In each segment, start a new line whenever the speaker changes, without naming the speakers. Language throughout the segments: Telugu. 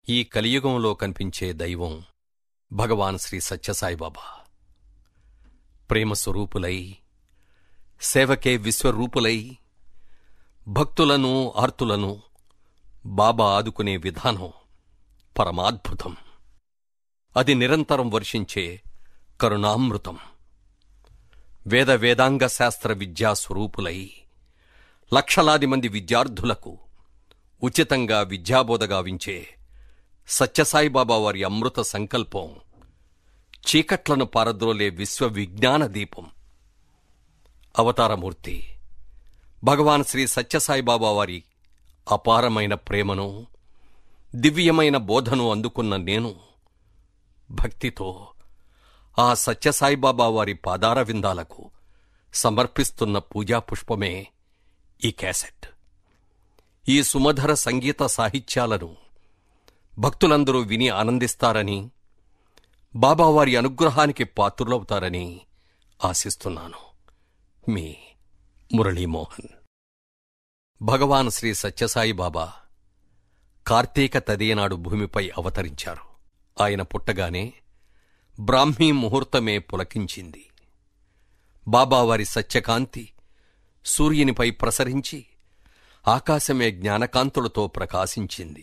ఈ కలియుగంలో కనిపించే దైవం భగవాన్ శ్రీ సత్యసాయిబాబా. ప్రేమ స్వరూపులై, సేవకే విశ్వరూపులై, భక్తులను ఆర్తులను బాబా ఆదుకునే విధానం పరమాద్భుతం. అది నిరంతరం వర్షించే కరుణామృతం. వేద వేదాంగ శాస్త్ర విద్యా స్వరూపులై లక్షలాది మంది విద్యార్థులకు ఉచితంగా విద్యాబోధ గావించే సత్యసాయిబాబా వారి అమృత సంకల్పం చీకట్లను పారద్రోలే విశ్వవిజ్ఞాన దీపం. అవతారమూర్తి భగవాన్ శ్రీ సత్యసాయిబాబా వారి అపారమైన ప్రేమను, దివ్యమైన బోధను అందుకున్న నేను భక్తితో ఆ సత్యసాయిబాబా వారి పాదార విందాలకు సమర్పిస్తున్న పూజాపుష్పమే ఈ క్యాసెట్. ఈ సుమధుర సంగీత సాహిత్యాలను భక్తులందరూ విని ఆనందిస్తారని, బాబావారి అనుగ్రహానికి పాత్రులవుతారని ఆశిస్తున్నాను. మీ మురళీమోహన్. భగవాన్ శ్రీ సత్యసాయిబాబా కార్తీక తదియనాడు భూమిపై అవతరించారు. ఆయన పుట్టగానే బ్రాహ్మీ ముహూర్తమే పులకించింది. బాబావారి సత్యకాంతి సూర్యునిపై ప్రసరించి ఆకాశమే జ్ఞానకాంతులతో ప్రకాశించింది.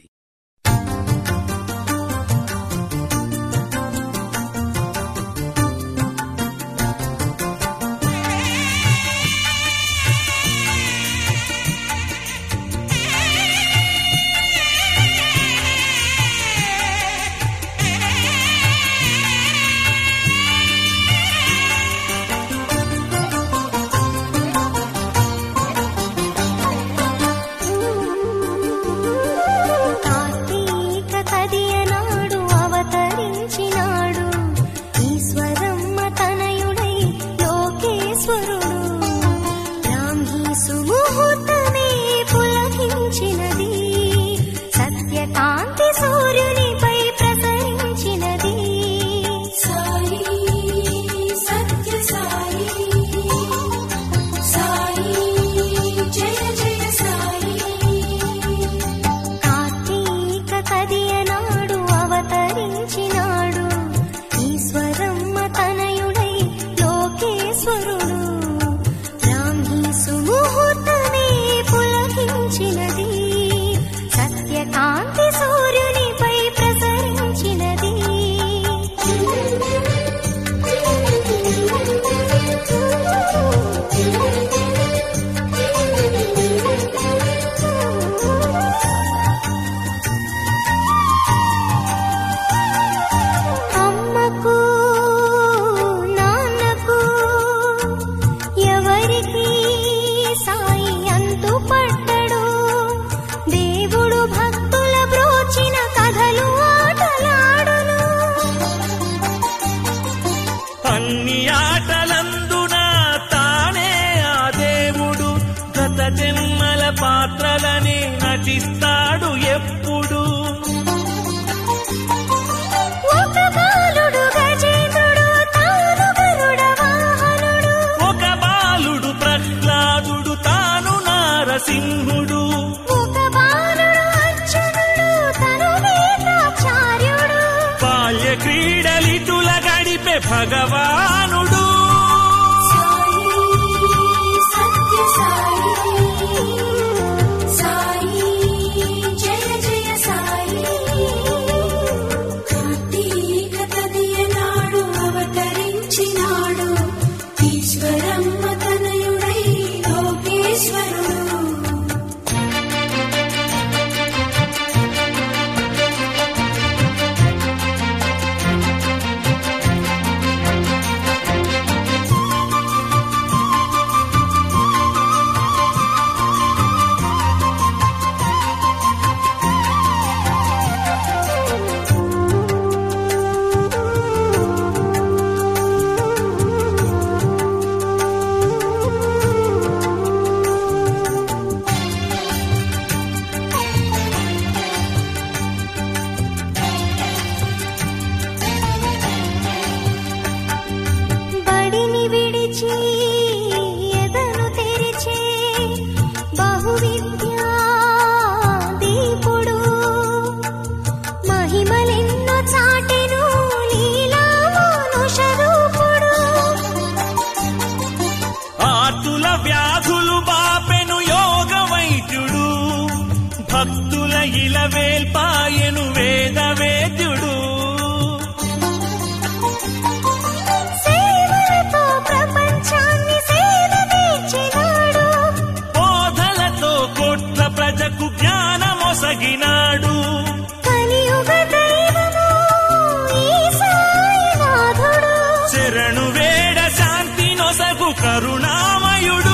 పాత్రలని నటిస్తాడు ఎప్పుడు. ఒక బాలుడు గజేంద్రుడు, తాను గరుడ వాహనుడు. ఒక బాలుడు ప్రహ్లాదుడు, తాను నారసింహుడు. ఒక బాలుడు అర్జునుడు, తను వేదాచార్యుడు. బాల్య క్రీడలిటుల గడిపే భగవానుడు. భక్తుల ఇలవేల్పాయెను వేదవేద్యుడు.
సేవలతో ప్రపంచాన్ని సేదతీర్చినాడు.
బోధలతో కోట్ల ప్రజకు జ్ఞానమొసగినాడు.
కలియుగ దైవము ఈ సాయినాథుడు.
శరణు వేడ శాంతి నొసగు కరుణామయుడు.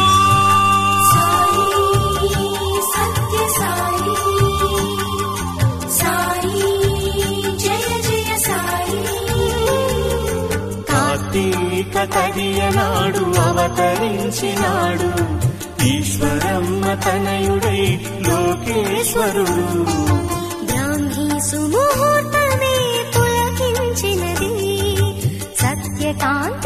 కార్తీక కదియనాడు అవతరించినాడు. ఈశ్వరమ్మ తనయుడై లోకేశ్వరుడు.
బ్రాహ్మీ సుముహూర్తమే పులకించినది. సత్యకాంత